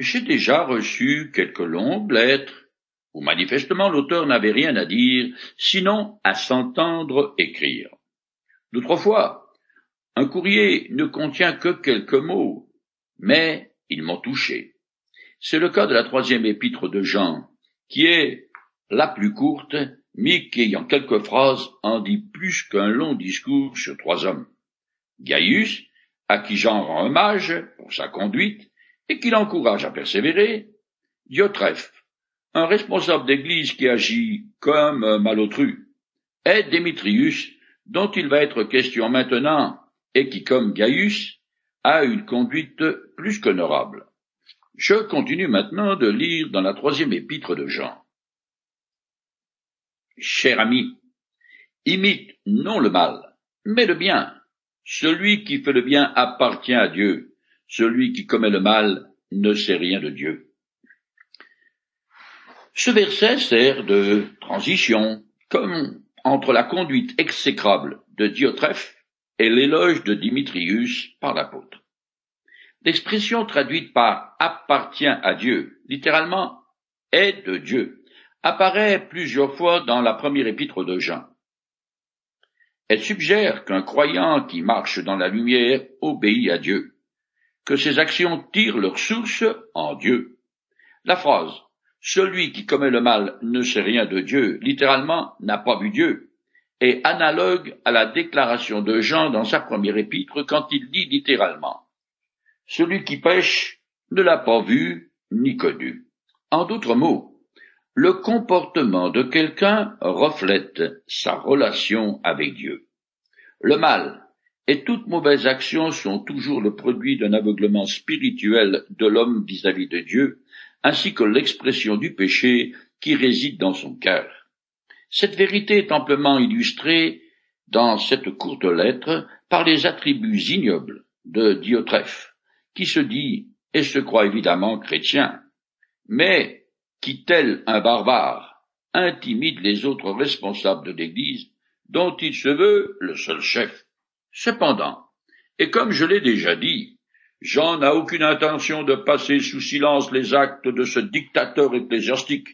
J'ai déjà reçu quelques longues lettres où manifestement l'auteur n'avait rien à dire, sinon à s'entendre écrire. D'autres fois, un courrier ne contient que quelques mots, mais ils m'ont touché. C'est le cas de la 3e épître de Jean, qui est la plus courte, mais qui, en quelques phrases, en dit plus qu'un long discours sur 3 hommes. Gaius, à qui Jean rend hommage pour sa conduite, et qui l'encourage à persévérer. Diotrephe, un responsable d'église qui agit comme un malotru. Et Démétrius, dont il va être question maintenant, et qui, comme Gaius, a une conduite plus qu'honorable. Je continue maintenant de lire dans la 3e épître de Jean. Cher ami, imite non le mal, mais le bien. Celui qui fait le bien appartient à Dieu. Celui qui commet le mal ne sait rien de Dieu. Ce verset sert de transition, comme entre la conduite exécrable de Diotrephe et l'éloge de Démétrius par l'apôtre. L'expression traduite par « appartient à Dieu », littéralement « est de Dieu », apparaît plusieurs fois dans la 1re épître de Jean. Elle suggère qu'un croyant qui marche dans la lumière obéit à Dieu, que ses actions tirent leur source en Dieu. La phrase « celui qui commet le mal ne sait rien de Dieu », littéralement « n'a pas vu Dieu », est analogue à la déclaration de Jean dans sa 1re épître quand il dit littéralement « celui qui pêche ne l'a pas vu ni connu ». En d'autres mots, le comportement de quelqu'un reflète sa relation avec Dieu. Le mal et toute mauvaise action sont toujours le produit d'un aveuglement spirituel de l'homme vis-à-vis de Dieu, ainsi que l'expression du péché qui réside dans son cœur. Cette vérité est amplement illustrée dans cette courte lettre par les attributs ignobles de Diotrephe, qui se dit et se croit évidemment chrétien, mais qui, tel un barbare, intimide les autres responsables de l'Église, dont il se veut le seul chef. Cependant, et comme je l'ai déjà dit, Jean n'a aucune intention de passer sous silence les actes de ce dictateur ecclésiastique.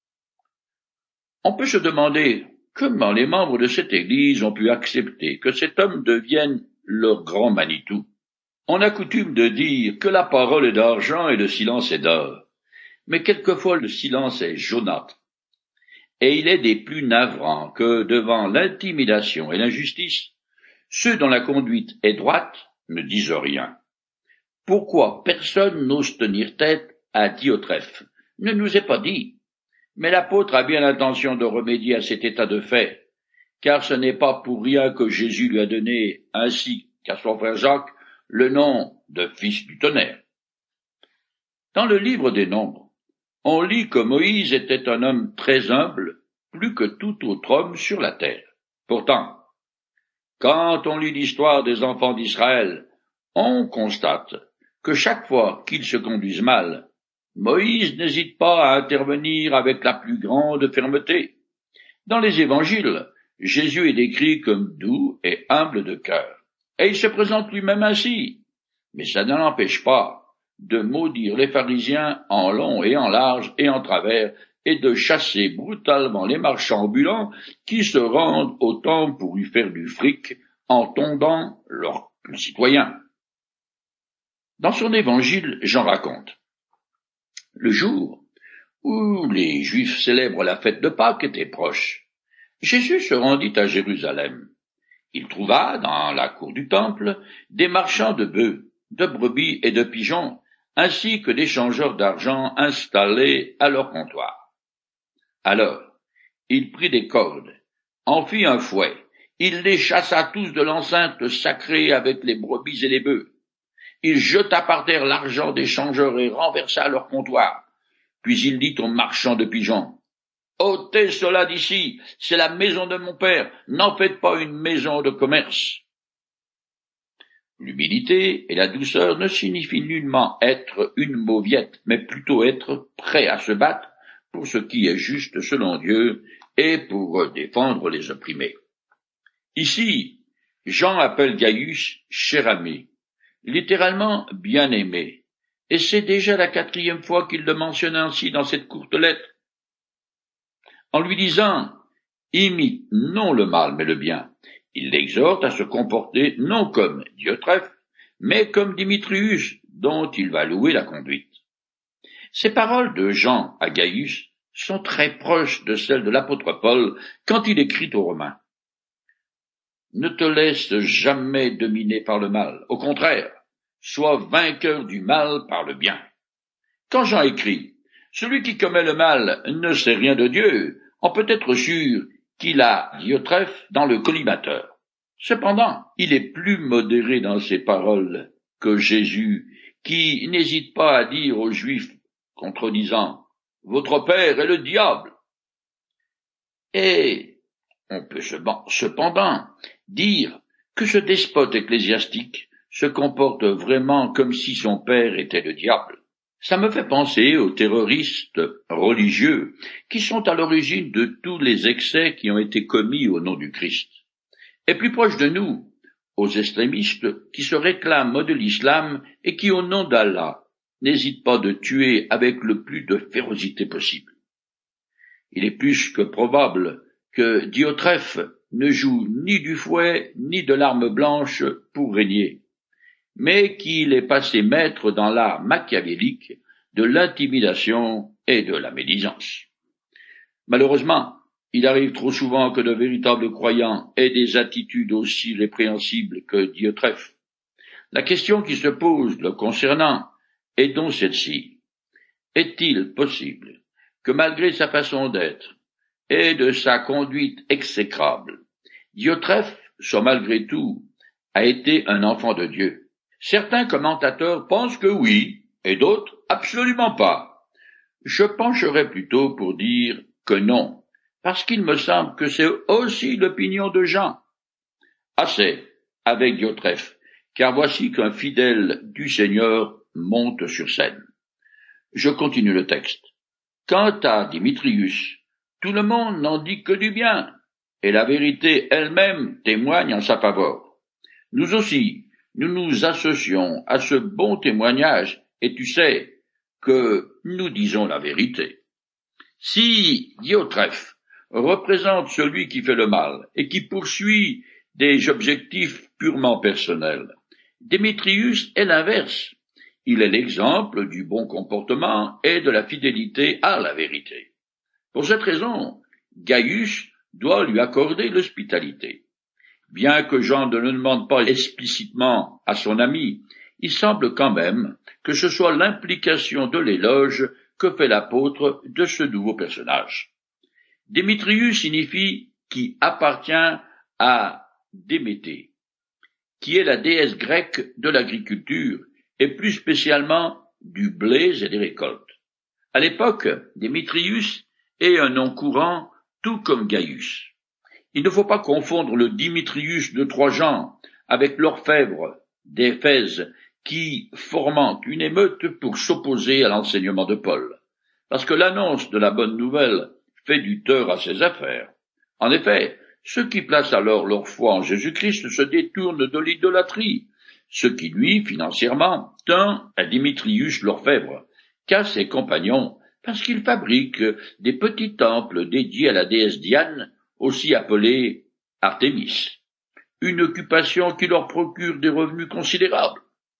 On peut se demander comment les membres de cette Église ont pu accepter que cet homme devienne leur grand Manitou. On a coutume de dire que la parole est d'argent et le silence est d'or. Mais quelquefois le silence est jaunâtre, et il est des plus navrants que, devant l'intimidation et l'injustice, ceux dont la conduite est droite ne disent rien. Pourquoi personne n'ose tenir tête à Diotrephe ne nous est pas dit, mais l'apôtre a bien l'intention de remédier à cet état de fait, car ce n'est pas pour rien que Jésus lui a donné, ainsi qu'à son frère Jacques, le nom de fils du tonnerre. Dans le livre des Nombres, on lit que Moïse était un homme très humble, plus que tout autre homme sur la terre. Pourtant, quand on lit l'histoire des enfants d'Israël, on constate que chaque fois qu'ils se conduisent mal, Moïse n'hésite pas à intervenir avec la plus grande fermeté. Dans les évangiles, Jésus est décrit comme doux et humble de cœur, et il se présente lui-même ainsi, mais ça ne l'empêche pas de maudire les pharisiens en long et en large et en travers, et de chasser brutalement les marchands ambulants qui se rendent au temple pour y faire du fric en tondant leurs concitoyens. Dans son évangile, Jean raconte: le jour où les Juifs célèbrent la fête de Pâques était proche. Jésus se rendit à Jérusalem. Il trouva, dans la cour du temple, des marchands de bœufs, de brebis et de pigeons, ainsi que des changeurs d'argent installés à leur comptoir. Alors, il prit des cordes, en fit un fouet, il les chassa tous de l'enceinte sacrée avec les brebis et les bœufs. Il jeta par terre l'argent des changeurs et renversa leur comptoir. Puis il dit aux marchands de pigeons: ôtez cela d'ici, c'est la maison de mon père, n'en faites pas une maison de commerce. L'humilité et la douceur ne signifient nullement être une mauviette, mais plutôt être prêt à se battre pour ce qui est juste selon Dieu et pour défendre les opprimés. Ici, Jean appelle Gaius cher ami, littéralement bien-aimé, et c'est déjà la 4e fois qu'il le mentionne ainsi dans cette courte lettre, en lui disant « imite non le mal mais le bien ». Il l'exhorte à se comporter non comme Diotrephe, mais comme Démétrius, dont il va louer la conduite. Ces paroles de Jean à Gaius sont très proches de celles de l'apôtre Paul quand il écrit aux Romains. Ne te laisse jamais dominer par le mal. Au contraire, sois vainqueur du mal par le bien. Quand Jean écrit « Celui qui commet le mal ne sait rien de Dieu », on peut être sûr qu'il a Diotrephe dans le collimateur. Cependant, il est plus modéré dans ses paroles que Jésus, qui n'hésite pas à dire aux Juifs contredisant « Votre père est le diable ». Et on peut cependant dire que ce despote ecclésiastique se comporte vraiment comme si son père était le diable. Ça me fait penser aux terroristes religieux qui sont à l'origine de tous les excès qui ont été commis au nom du Christ. Et plus proche de nous, aux extrémistes qui se réclament de l'islam et qui, au nom d'Allah, n'hésitent pas de tuer avec le plus de férocité possible. Il est plus que probable que Diotrephe ne joue ni du fouet ni de l'arme blanche pour régner, mais qu'il est passé maître dans l'art machiavélique de l'intimidation et de la médisance. Malheureusement, il arrive trop souvent que de véritables croyants aient des attitudes aussi répréhensibles que Diotrephe. La question qui se pose le concernant est donc celle-ci. Est-il possible que malgré sa façon d'être et de sa conduite exécrable, Diotrephe soit malgré tout a été un enfant de Dieu? Certains commentateurs pensent que oui, et d'autres absolument pas. Je pencherais plutôt pour dire que non, parce qu'il me semble que c'est aussi l'opinion de Jean. Assez avec Diotrephe, car voici qu'un fidèle du Seigneur monte sur scène. Je continue le texte. Quant à Démétrius, tout le monde n'en dit que du bien, et la vérité elle-même témoigne en sa faveur. Nous aussi, nous nous associons à ce bon témoignage, et tu sais que nous disons la vérité. Si Diotrephe représente celui qui fait le mal et qui poursuit des objectifs purement personnels, Démétrius est l'inverse. Il est l'exemple du bon comportement et de la fidélité à la vérité. Pour cette raison, Gaius doit lui accorder l'hospitalité. Bien que Jean ne le demande pas explicitement à son ami, il semble quand même que ce soit l'implication de l'éloge que fait l'apôtre de ce nouveau personnage. Démétrius signifie qui appartient à Déméter, qui est la déesse grecque de l'agriculture et plus spécialement du blé et des récoltes. À l'époque, Démétrius est un nom courant, tout comme Gaius. Il ne faut pas confondre le Démétrius de Trojan avec l'orfèvre d'Éphèse qui fomente une émeute pour s'opposer à l'enseignement de Paul, parce que l'annonce de la bonne nouvelle fait du tort à ses affaires. En effet, ceux qui placent alors leur foi en Jésus-Christ se détournent de l'idolâtrie, ce qui nuit financièrement tant à Démétrius l'orfèvre qu'à ses compagnons, parce qu'ils fabriquent des petits temples dédiés à la déesse Diane, aussi appelée Artémis, une occupation qui leur procure des revenus considérables.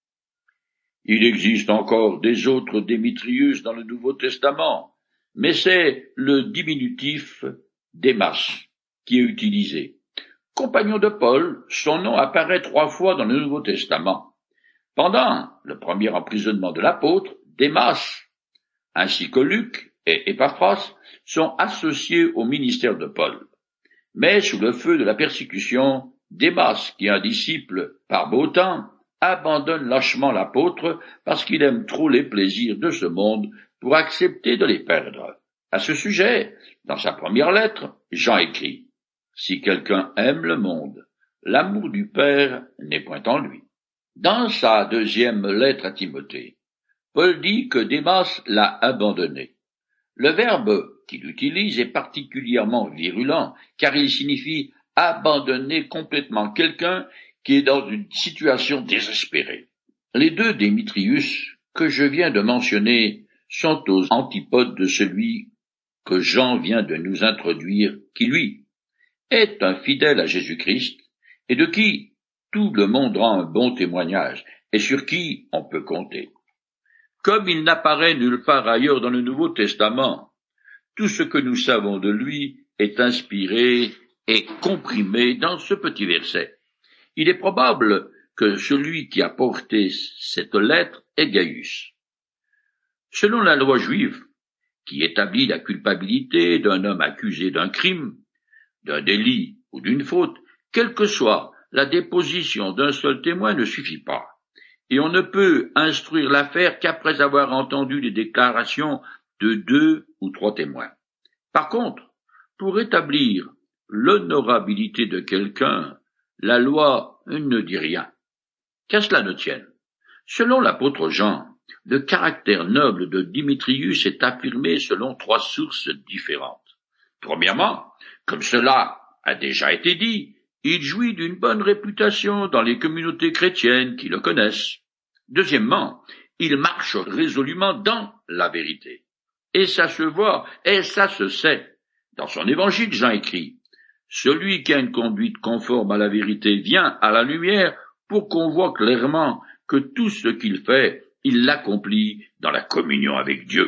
Il existe encore des autres Démétrius dans le Nouveau Testament, mais c'est le diminutif Démas qui est utilisé. Compagnon de Paul, son nom apparaît 3 fois dans le Nouveau Testament. Pendant le premier emprisonnement de l'apôtre, Démas, ainsi que Luc et Épaphras, sont associés au ministère de Paul. Mais sous le feu de la persécution, Démas, qui est un disciple par beau temps, abandonne lâchement l'apôtre parce qu'il aime trop les plaisirs de ce monde pour accepter de les perdre. À ce sujet, dans sa première lettre, Jean écrit « Si quelqu'un aime le monde, l'amour du Père n'est point en lui ». Dans sa deuxième lettre à Timothée, Paul dit que Démas l'a abandonné. Le verbe qu'il utilise est particulièrement virulent, car il signifie abandonner complètement quelqu'un qui est dans une situation désespérée. Les deux Démétrius que je viens de mentionner sont aux antipodes de celui que Jean vient de nous introduire, qui, lui, est un fidèle à Jésus-Christ, et de qui tout le monde rend un bon témoignage, et sur qui on peut compter. Comme il n'apparaît nulle part ailleurs dans le Nouveau Testament, tout ce que nous savons de lui est inspiré et comprimé dans ce petit verset. Il est probable que celui qui a porté cette lettre est Gaius. Selon la loi juive, qui établit la culpabilité d'un homme accusé d'un crime, d'un délit ou d'une faute, quelle que soit la déposition d'un seul témoin ne suffit pas, et on ne peut instruire l'affaire qu'après avoir entendu les déclarations de 2 ou 3 témoins. Par contre, pour établir l'honorabilité de quelqu'un, la loi ne dit rien. Qu'à cela ne tienne. Selon l'apôtre Jean, le caractère noble de Démétrius est affirmé selon 3 sources différentes. Premièrement, comme cela a déjà été dit, il jouit d'une bonne réputation dans les communautés chrétiennes qui le connaissent. Deuxièmement, il marche résolument dans la vérité. Et ça se voit, et ça se sait. Dans son évangile, Jean écrit « Celui qui a une conduite conforme à la vérité vient à la lumière pour qu'on voit clairement que tout ce qu'il fait, il l'accomplit dans la communion avec Dieu. »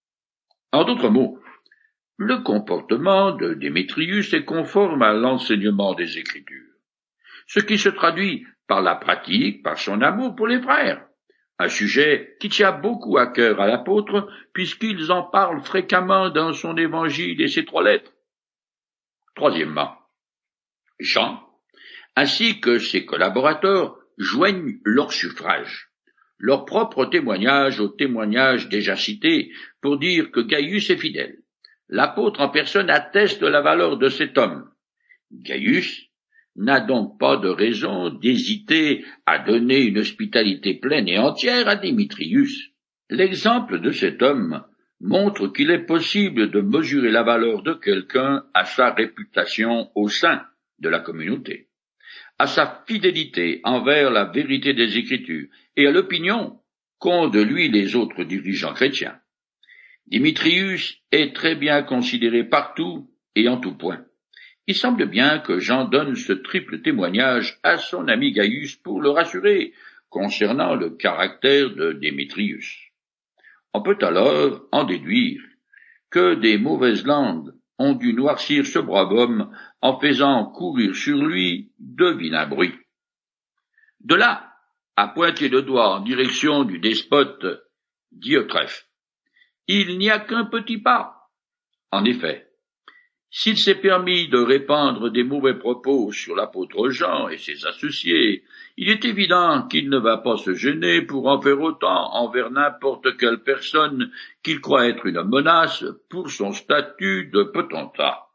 En d'autres mots, le comportement de Démétrius est conforme à l'enseignement des Écritures, ce qui se traduit par la pratique, par son amour pour les frères, un sujet qui tient beaucoup à cœur à l'apôtre, puisqu'il en parle fréquemment dans son évangile et ses 3 lettres. Troisièmement, Jean, ainsi que ses collaborateurs, joignent leur suffrage, leur propre témoignage au témoignage déjà cité, pour dire que Gaius est fidèle. L'apôtre en personne atteste de la valeur de cet homme. Gaius n'a donc pas de raison d'hésiter à donner une hospitalité pleine et entière à Démétrius. L'exemple de cet homme montre qu'il est possible de mesurer la valeur de quelqu'un à sa réputation au sein de la communauté, à sa fidélité envers la vérité des Écritures et à l'opinion qu'ont de lui les autres dirigeants chrétiens. Démétrius est très bien considéré partout et en tout point. Il semble bien que Jean donne ce triple témoignage à son ami Gaius pour le rassurer concernant le caractère de Démétrius. On peut alors en déduire que des mauvaises langues ont dû noircir ce brave homme en faisant courir sur lui de vilains bruits. De là à pointer le doigt en direction du despote Diotrephe, il n'y a qu'un petit pas. En effet, s'il s'est permis de répandre des mauvais propos sur l'apôtre Jean et ses associés, il est évident qu'il ne va pas se gêner pour en faire autant envers n'importe quelle personne qu'il croit être une menace pour son statut de potentat.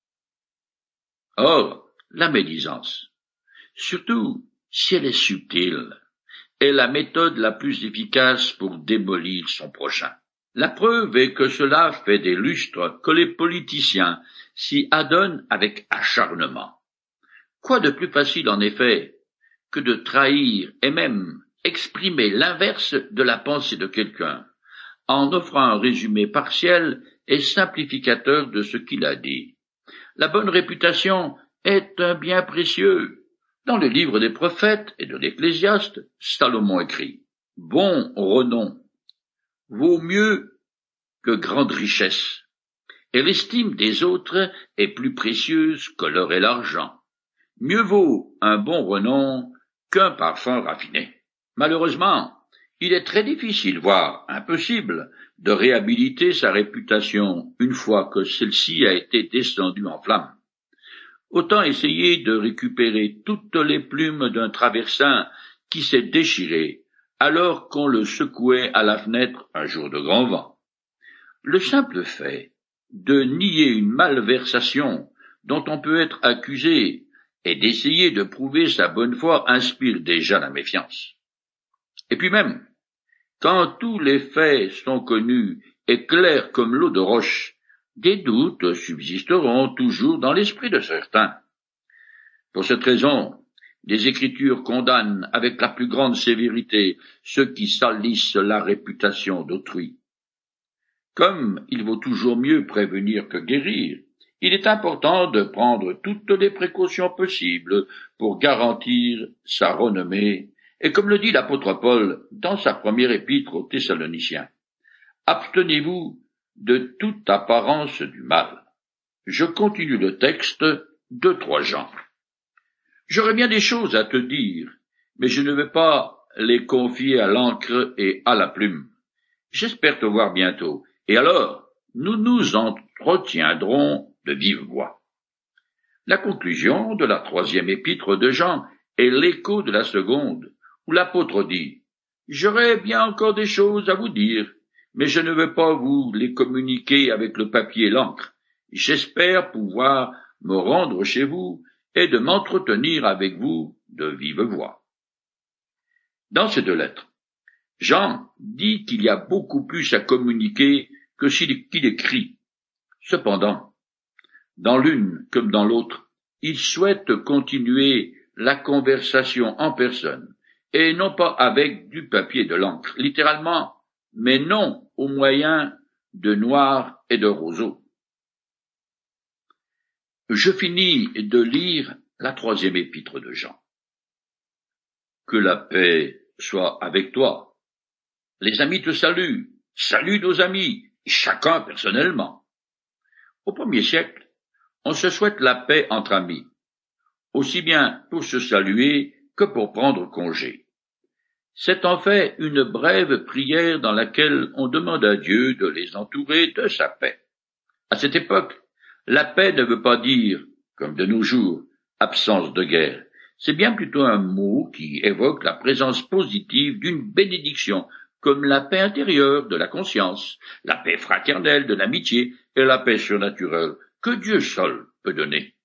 Or, la médisance, surtout si elle est subtile, est la méthode la plus efficace pour démolir son prochain. La preuve est que cela fait des lustres que les politiciens s'y adonnent avec acharnement. Quoi de plus facile, en effet, que de trahir et même exprimer l'inverse de la pensée de quelqu'un, en offrant un résumé partiel et simplificateur de ce qu'il a dit. La bonne réputation est un bien précieux. Dans le livre des prophètes et de l'Ecclésiaste, Salomon écrit « Bon renom vaut mieux que grande richesse, et l'estime des autres est plus précieuse que l'or et l'argent. Mieux vaut un bon renom qu'un parfum raffiné. » Malheureusement, il est très difficile, voire impossible, de réhabiliter sa réputation une fois que celle-ci a été descendue en flammes. Autant essayer de récupérer toutes les plumes d'un traversin qui s'est déchiré alors qu'on le secouait à la fenêtre un jour de grand vent. Le simple fait de nier une malversation dont on peut être accusé et d'essayer de prouver sa bonne foi inspire déjà la méfiance. Et puis même, quand tous les faits sont connus et clairs comme l'eau de roche, des doutes subsisteront toujours dans l'esprit de certains. Pour cette raison, Les Écritures condamnent avec la plus grande sévérité ceux qui salissent la réputation d'autrui. Comme il vaut toujours mieux prévenir que guérir, il est important de prendre toutes les précautions possibles pour garantir sa renommée, et comme le dit l'apôtre Paul dans sa première épître aux Thessaloniciens, abstenez-vous de toute apparence du mal. Je continue le texte de 3 Jean. J'aurais bien des choses à te dire, mais je ne vais pas les confier à l'encre et à la plume. J'espère te voir bientôt, et alors nous nous entretiendrons de vive voix. La conclusion de la 3e épître de Jean est l'écho de la seconde, où l'apôtre dit « J'aurais bien encore des choses à vous dire, mais je ne veux pas vous les communiquer avec le papier et l'encre. J'espère pouvoir me rendre chez vous et de m'entretenir avec vous de vive voix. » Dans ces 2 lettres, Jean dit qu'il y a beaucoup plus à communiquer que qu'il écrit. Cependant, dans l'une comme dans l'autre, il souhaite continuer la conversation en personne, et non pas avec du papier et de l'encre, littéralement, mais non au moyen de noir et de roseau. Je finis de lire la 3e épître de Jean. Que la paix soit avec toi. Les amis te saluent, salue nos amis, chacun personnellement. Au 1er siècle, on se souhaite la paix entre amis, aussi bien pour se saluer que pour prendre congé. C'est en fait une brève prière dans laquelle on demande à Dieu de les entourer de sa paix. À cette époque, la paix ne veut pas dire, comme de nos jours, absence de guerre. C'est bien plutôt un mot qui évoque la présence positive d'une bénédiction, comme la paix intérieure de la conscience, la paix fraternelle de l'amitié et la paix surnaturelle que Dieu seul peut donner.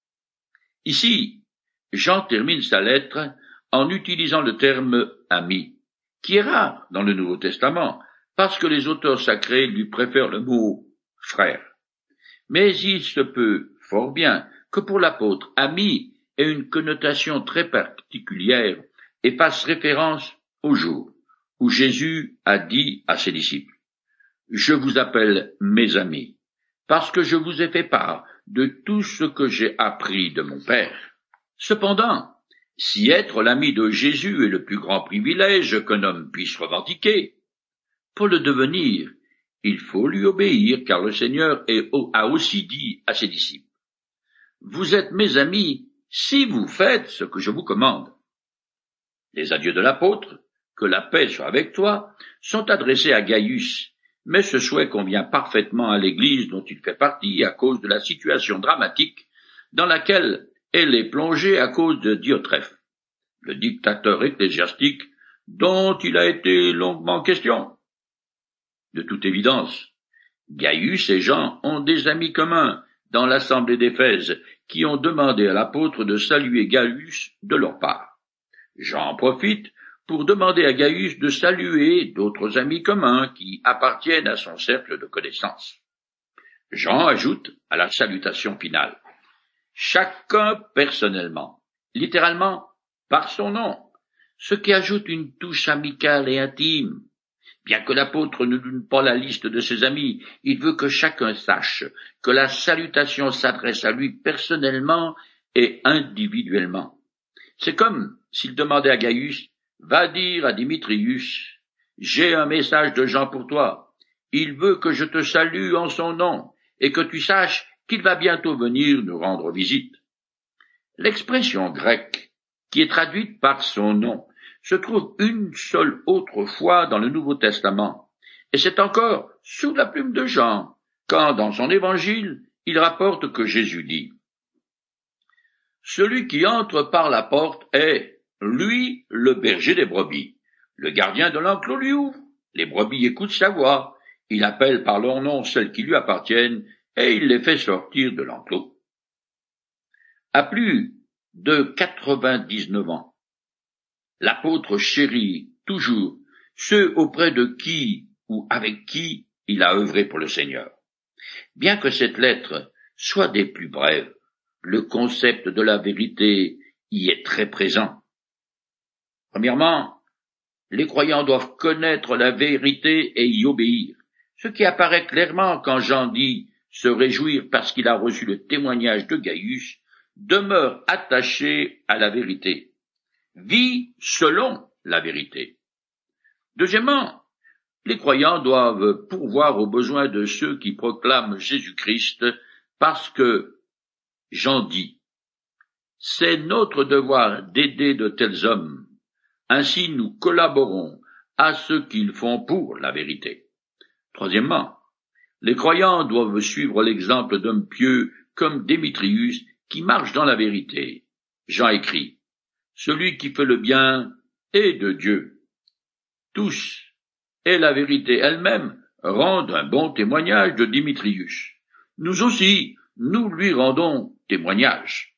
Ici, Jean termine sa lettre en utilisant le terme « ami », qui est rare dans le Nouveau Testament, parce que les auteurs sacrés lui préfèrent le mot « frère ». Mais il se peut fort bien que pour l'apôtre, ami ait une connotation très particulière et fasse référence au jour où Jésus a dit à ses disciples « Je vous appelle mes amis, parce que je vous ai fait part de tout ce que j'ai appris de mon Père. » Cependant, si être l'ami de Jésus est le plus grand privilège qu'un homme puisse revendiquer, pour le devenir, il faut lui obéir, car le Seigneur a aussi dit à ses disciples « Vous êtes mes amis si vous faites ce que je vous commande. » Les adieux de l'apôtre, que la paix soit avec toi, sont adressés à Gaius, mais ce souhait convient parfaitement à l'Église dont il fait partie à cause de la situation dramatique dans laquelle elle est plongée à cause de Diotrephe, le dictateur ecclésiastique dont il a été longuement question. De toute évidence, Gaius et Jean ont des amis communs dans l'assemblée d'Éphèse qui ont demandé à l'apôtre de saluer Gaius de leur part. Jean en profite pour demander à Gaius de saluer d'autres amis communs qui appartiennent à son cercle de connaissances. Jean ajoute à la salutation finale « Chacun personnellement », littéralement par son nom, ce qui ajoute une touche amicale et intime. Bien que l'apôtre ne donne pas la liste de ses amis, il veut que chacun sache que la salutation s'adresse à lui personnellement et individuellement. C'est comme s'il demandait à Gaius « Va dire à Démétrius, j'ai un message de Jean pour toi. Il veut que je te salue en son nom et que tu saches qu'il va bientôt venir nous rendre visite. » L'expression grecque, qui est traduite par son nom, se trouve une seule autre fois dans le Nouveau Testament, et c'est encore sous la plume de Jean, quand dans son évangile, il rapporte que Jésus dit « Celui qui entre par la porte est, lui, le berger des brebis. Le gardien de l'enclos lui ouvre, les brebis écoutent sa voix, il appelle par leur nom celles qui lui appartiennent, et il les fait sortir de l'enclos. » À plus de 99 ans, l'apôtre chérit toujours ceux auprès de qui ou avec qui il a œuvré pour le Seigneur. Bien que cette lettre soit des plus brèves, le concept de la vérité y est très présent. Premièrement, les croyants doivent connaître la vérité et y obéir, ce qui apparaît clairement quand Jean dit se réjouir parce qu'il a reçu le témoignage de Gaius, demeure attaché à la vérité, vit selon la vérité. Deuxièmement, les croyants doivent pourvoir aux besoins de ceux qui proclament Jésus-Christ parce que Jean dit « C'est notre devoir d'aider de tels hommes, ainsi nous collaborons à ce qu'ils font pour la vérité. » Troisièmement, les croyants doivent suivre l'exemple d'hommes pieux comme Démétrius qui marchent dans la vérité. Jean écrit « Celui qui fait le bien est de Dieu. » Tous, et la vérité elle-même, rendent un bon témoignage de Démétrius. Nous aussi, nous lui rendons témoignage.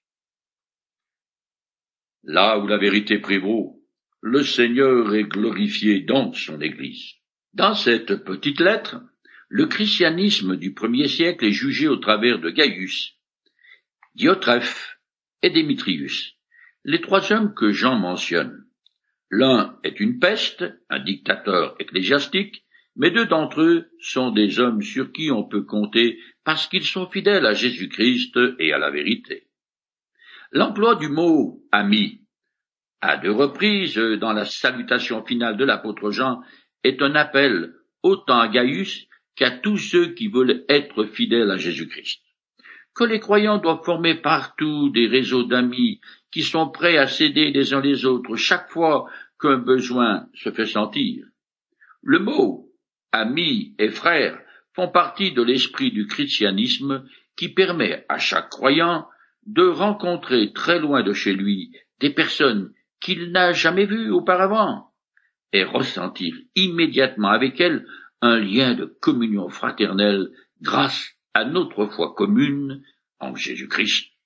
Là où la vérité prévaut, le Seigneur est glorifié dans son Église. Dans cette petite lettre, le christianisme du 1er siècle est jugé au travers de Gaius, Diotrephe et Démétrius, les trois hommes que Jean mentionne. L'un est une peste, un dictateur ecclésiastique, mais deux d'entre eux sont des hommes sur qui on peut compter parce qu'ils sont fidèles à Jésus-Christ et à la vérité. L'emploi du mot « ami » à deux reprises dans la salutation finale de l'apôtre Jean est un appel autant à Gaius qu'à tous ceux qui veulent être fidèles à Jésus-Christ. Que les croyants doivent former partout des réseaux d'amis qui sont prêts à s'aider les uns les autres chaque fois qu'un besoin se fait sentir. Le mot « ami » et « frère » font partie de l'esprit du christianisme qui permet à chaque croyant de rencontrer très loin de chez lui des personnes qu'il n'a jamais vues auparavant et ressentir immédiatement avec elles un lien de communion fraternelle grâce à notre foi commune en Jésus-Christ.